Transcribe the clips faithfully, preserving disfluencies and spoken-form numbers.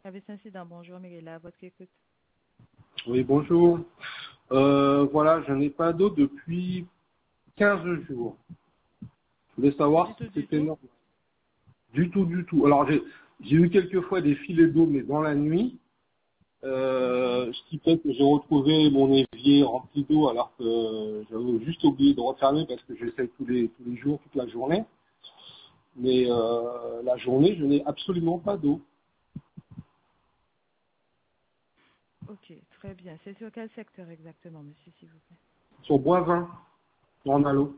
Service incident, bonjour Mirella, à votre écoute. Oui, bonjour. Euh, voilà, je n'ai pas d'eau depuis quinze jours. Je voulais savoir Du si tout, du c'était tout. normal. Du tout, du tout. Alors, j'ai j'ai eu quelques fois des filets d'eau, mais dans la nuit, Mhm. euh, ce qui fait que j'ai retrouvé mon évier rempli d'eau alors que j'avais juste oublié de refermer parce que j'essaie tous les, tous les jours, toute la journée. Mais euh, la journée, je n'ai absolument pas d'eau. Ok, très bien. C'est sur quel secteur exactement, monsieur, s'il vous plaît? Sur Boivin, en Allo.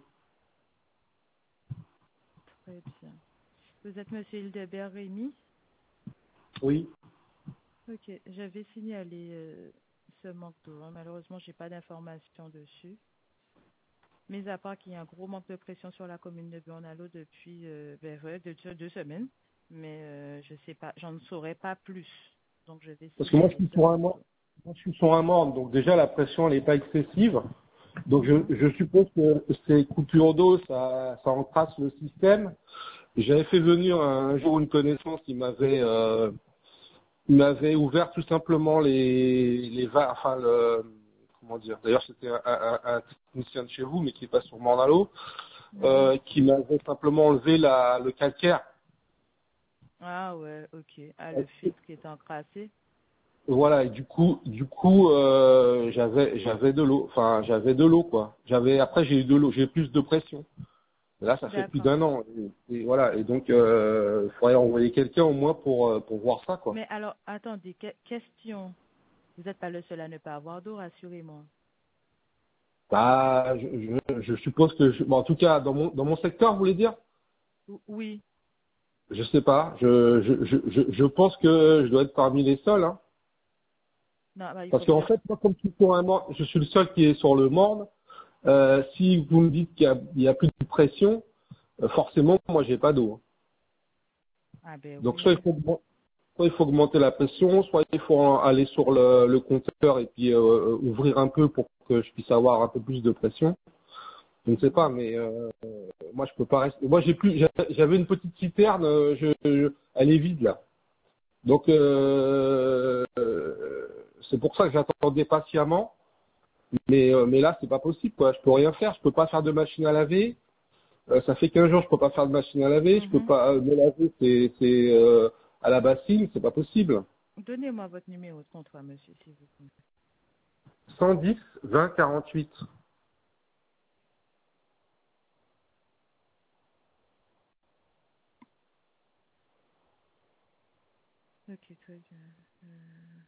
Très bien. Vous êtes monsieur Hildebert Rémy? Oui. Ok, j'avais signalé euh, ce manque d'eau. hein. Malheureusement, je n'ai pas d'informations dessus. Mais à part qu'il y a un gros manque de pression sur la commune de Burnalo depuis euh, ben, ouais, deux, deux semaines. Mais euh, je sais pas, j'en saurais pas plus. Donc, je vais Parce que moi, je signaler suis ce sur un manque membre. d'eau. Moi, je suis sur un membre, donc déjà la pression n'est pas excessive. Donc je, Mhm. je suppose que ces coupures d'eau, ça, ça encrasse le système. J'avais fait venir un jour une connaissance qui m'avait euh, il m'avait ouvert tout simplement les les va- enfin le comment dire. D'ailleurs c'était un, un, un technicien de chez vous, mais qui est pas sur Mornalo, Mhm. euh, qui m'avait simplement enlevé la le calcaire. Ah ouais, ok. Ah, le filtre qui est encrassé. Voilà, et du coup, du coup, euh, j'avais, j'avais de l'eau, enfin, j'avais de l'eau, quoi. J'avais, après, j'ai eu de l'eau, j'ai eu plus de pression. Là, ça fait plus D'accord. d'un an, et, et voilà, et donc, euh, il faudrait envoyer quelqu'un au moins pour, euh, pour voir ça, quoi. Mais alors, attendez, que- question. Vous n'êtes pas le seul à ne pas avoir d'eau, rassurez-moi. Bah, je, je, je suppose que, je, bon, en tout cas, dans mon, dans mon secteur, vous voulez dire? Ou- Oui. Je sais pas. Je, je, je, je je pense que je dois être parmi les seuls, hein. Non, bah, il Parce faut qu'en faire. fait, moi, comme je suis sur un Morne, je suis le seul qui est sur le Morne. Euh, si vous me dites qu'il y a, il y a plus de pression, euh, forcément, moi, j'ai pas d'eau. Ah ben Donc soit il oui. faut, augmen- soit il faut augmenter la pression, soit il faut en- aller sur le, le compteur et puis euh, ouvrir un peu pour que je puisse avoir un peu plus de pression. Je ne sais pas, Mhm. mais euh, moi je peux pas rester. Moi j'ai plus, j'a- j'avais une petite citerne, euh, je, je- elle est vide là. Donc euh, euh, c'est pour ça que j'attendais patiemment. Mais euh, mais là c'est pas possible quoi. Je peux rien faire. Je peux pas faire de machine à laver. Euh, ça fait quinze jours je peux pas faire de machine à laver. Je peux Mhm. pas euh, me laver. C'est c'est euh, à la bassine. C'est pas possible. Donnez-moi votre numéro de contrat, monsieur, s'il vous plaît. cent dix, vingt, quarante-huit. Ok, très bien. Euh,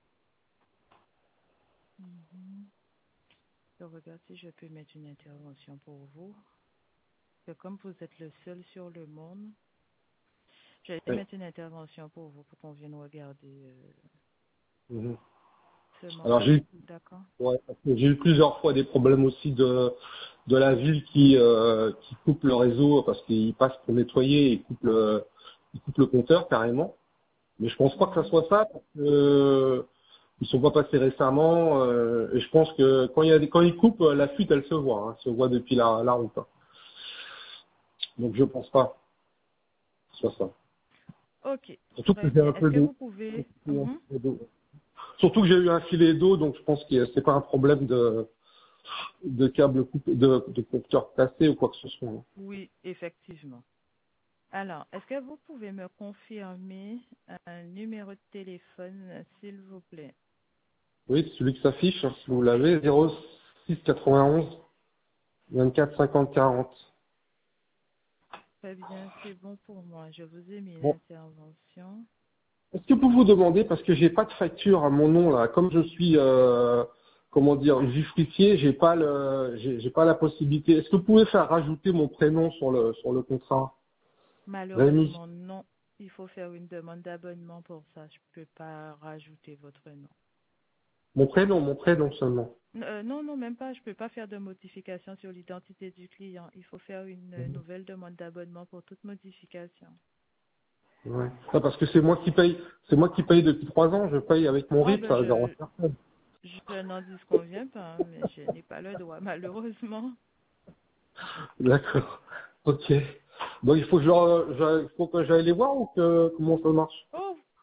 mhm. Je regarde si je peux mettre une intervention pour vous. Que comme vous êtes le seul sur le monde, je vais Oui. mettre une intervention pour vous pour qu'on vienne regarder euh, Mhm. ce Alors j'ai manque-là. eu, D'accord? ouais, parce que j'ai eu plusieurs fois des problèmes aussi de de la ville qui euh, qui coupe le réseau parce qu'il passe pour nettoyer et il coupe le il coupe le compteur carrément. Mais je pense pas que ça Mhm. soit ça parce que euh, ils sont pas passés récemment euh, et je pense que quand il y a des, quand ils coupent la fuite elle se voit, hein, elle se voit depuis la la route. hein. Donc je pense pas que ce soit ça. Ok, Surtout que très j'ai bien. un Est-ce peu que vous d'eau. pouvez... Surtout un Mhm. peu d'eau. Surtout que j'ai eu un filet d'eau, donc je pense que c'est pas un problème de, de câble coupé, de, de compteur cassé ou quoi que ce soit. Oui, effectivement. Alors, est-ce que vous pouvez me confirmer un numéro de téléphone, s'il vous plaît? Oui, c'est celui qui s'affiche, hein, si vous l'avez, zéro six quatre-vingt-onze vingt-quatre cinquante quarante. Très bien, c'est bon pour moi. Je vous ai mis une Bon. intervention. Est-ce que vous vous demandez, parce que j'ai pas de facture à mon nom là, comme je suis, euh, comment dire, justifié, j'ai pas le, j'ai j'ai pas la possibilité. Est-ce que vous pouvez faire rajouter mon prénom sur le, sur le contrat? Rémi. Malheureusement, non. Il faut faire une demande d'abonnement pour ça. Je ne peux pas rajouter votre nom. Mon prénom, mon prénom seulement. Euh, non, non, même pas. Je ne peux pas faire de modification sur l'identité du client. Il faut faire une euh, nouvelle demande d'abonnement pour toute modification. Ouais. Ah, parce que c'est moi qui paye, c'est moi qui paye depuis trois ans, je paye avec mon Oh, R I P, ben, ça dérange je, personne. je n'en disconviens pas, hein, mais je n'ai pas le droit, malheureusement. D'accord. Ok. Bon, il faut que je, je- il faut que j'aille les voir ou que, comment ça marche? Oh,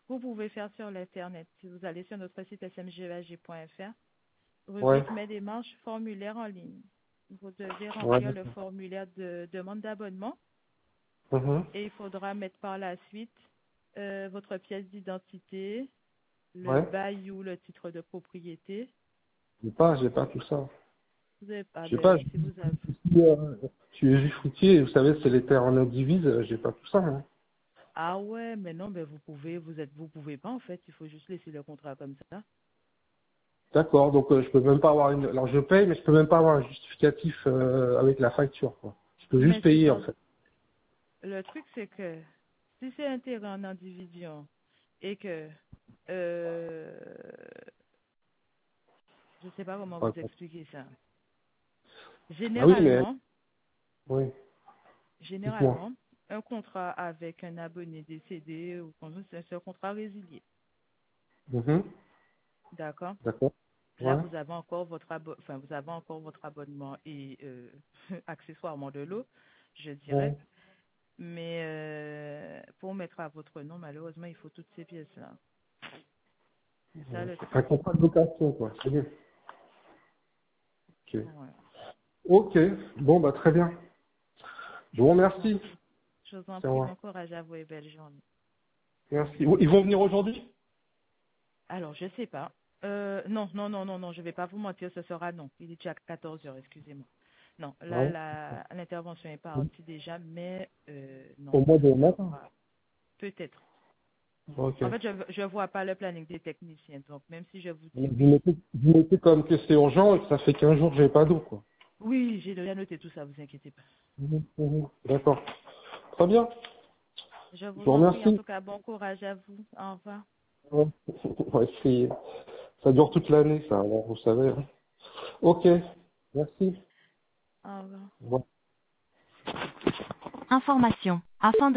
vous pouvez faire sur l'Internet. Si vous allez sur notre site s m g e a g point f r, Ouais. rubrique mes démarches, formulaire en ligne. Vous devez Ouais. remplir le formulaire de demande d'abonnement Mhm. et il faudra mettre par la suite euh, votre pièce d'identité, le Ouais. bail ou le titre de propriété. J'ai pas, j'ai pas tout ça. Vous avez pas, J'ai pas, ben, je si vous avez. suis, euh, je suis juif routier, vous savez, c'est les terres en divise, euh, j'ai pas tout ça, hein. Ah ouais, mais non, ben vous pouvez, vous êtes, vous pouvez pas en fait. Il faut juste laisser le contrat comme ça. D'accord, donc euh, je peux même pas avoir une, alors je paye, mais je peux même pas avoir un justificatif euh, avec la facture, quoi. Je peux juste Mais c'est payer, en sur. fait. Le truc, c'est que si c'est un terrain en indivision et que euh, je sais pas comment Ouais. vous expliquer ça. Ah oui, mais, Généralement, oui, dites-moi. généralement, un contrat avec un abonné décédé ou comme ça, c'est un contrat résilié. Mhm. D'accord? D'accord. Là, Ouais. vous avez encore votre abo- enfin, vous avez encore votre abonnement et euh, accessoirement de l'eau, je dirais. Ouais. Mais euh, pour mettre à votre nom, malheureusement, il faut toutes ces pièces-là. C'est ça le Un truc. contrat de location, quoi. C'est bien. Ok. Ouais. Ok. Bon, bah, très bien. Je vous Je vous en remercie. prie. Je vous en C'est prie. moi. Bon courage à vous et belle journée. Merci. Ils vont venir aujourd'hui? Alors, je sais pas. Euh, non, non, non, non, non, je vais pas vous mentir, ce sera non. Il est déjà quatorze heures, excusez-moi. Non, là, Ouais. la, l'intervention est partie déjà, mais euh, non, Au ce mois de matin. sera peut-être. Ok. En fait, je je vois pas le planning des techniciens, donc même si je vous dis Vous oui, mettez, vous mettez comme que c'est urgent et que ça fait quinze jours que j'ai pas d'eau, quoi. oui, j'ai déjà noté tout ça, vous inquiétez pas. Mhm, mhm. D'accord. Très bien. Je Je vous vous en prie, en remercie. tout cas, bon courage à vous. Au revoir. Ouais. Ouais, c'est- ça dure toute l'année, ça, alors, vous savez, hein. Ok. Merci. Au revoir. Au revoir. Information. Afin de